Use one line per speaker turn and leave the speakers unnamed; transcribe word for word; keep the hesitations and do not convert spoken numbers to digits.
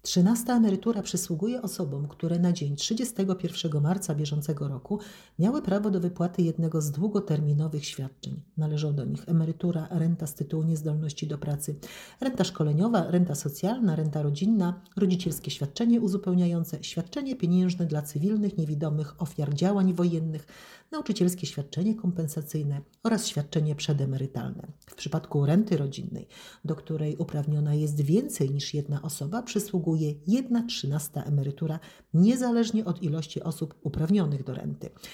Trzynasta emerytura przysługuje osobom, które na dzień trzydziestego pierwszego marca bieżącego roku miały prawo do wypłaty jednego z długoterminowych świadczeń. Należą do nich emerytura, renta z tytułu niezdolności do pracy, renta szkoleniowa, renta socjalna, renta rodzinna, rodzicielskie świadczenie uzupełniające, świadczenie pieniężne dla cywilnych niewidomych ofiar działań wojennych, nauczycielskie świadczenie kompensacyjne oraz świadczenie przedemerytalne. W przypadku renty rodzinnej, do której uprawniona jest więcej niż jedna osoba, przysługuje jedna trzynasta emerytura, niezależnie od ilości osób uprawnionych do renty.